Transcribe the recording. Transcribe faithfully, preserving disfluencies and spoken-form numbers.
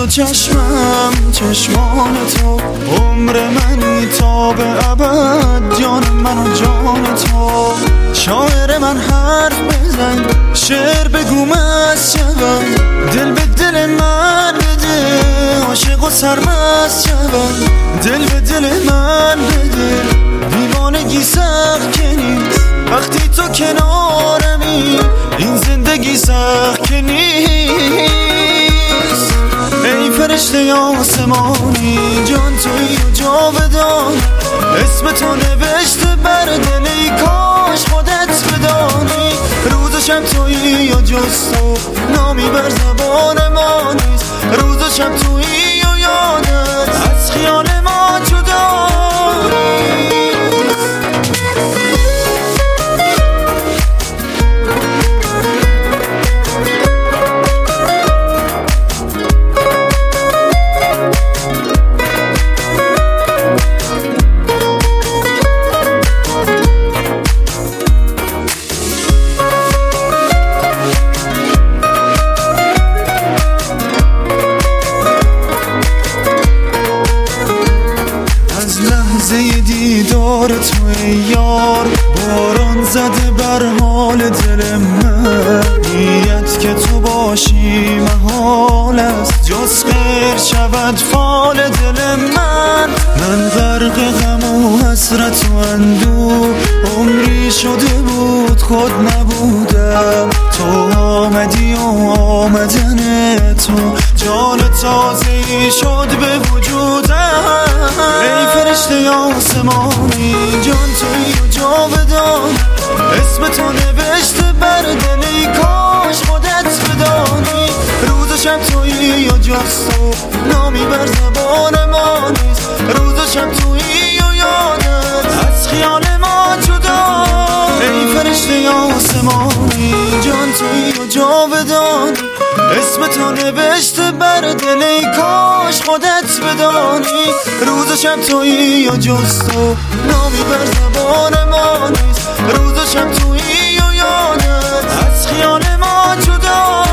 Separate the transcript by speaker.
Speaker 1: چشمم چشمان تو، عمر منی تا به ابد، جان من و جان تو. شاعر من حرف بزن، شعر بگو مست شوم، دل به دل من بده، عاشق و سرمست شوم، دل به دل من بده. دیوانگی سخت که نیست وقتی تو کنارمی، این زندگی سخت که نیست. ای فرشته آسمانی، جان تویی و جاودان، اسم تو نوشته بر دل، ای کاش خودت بدانی. روز و شب تویی و جز تو نامی بر زبان ما نیست، روز و شب تویی و یادت از خیال ما جدا نیست. دیدار توی یار، باران زده بر حال دل من، نیت که تو باشی محال است، جز خیر شود فال دل من. من غرق غم و حسرت و اندوه، عمری شده بود خود نبودم، تو آمدی و آمدن تو جان تازه‌ای شد به وجودم. ای فرشته آسمانی، جان تویی و جاودان، اسم تو نوشته بر دل، ای کاش خودت بدانی. روز و شب تویی و جز تو نامی بر زبان ما نیست، روز و شب تویی و یادت از خیال ما جدا. ای فرشته آسمانی، جان تویی و جاودان، اسم تو نوشته بر دل، ای کاش خودت بدانی. روز و شب تویی و جز تو نامی بر زبان ما نیست، روز و شب تویی و یادت از خیال ما جدا.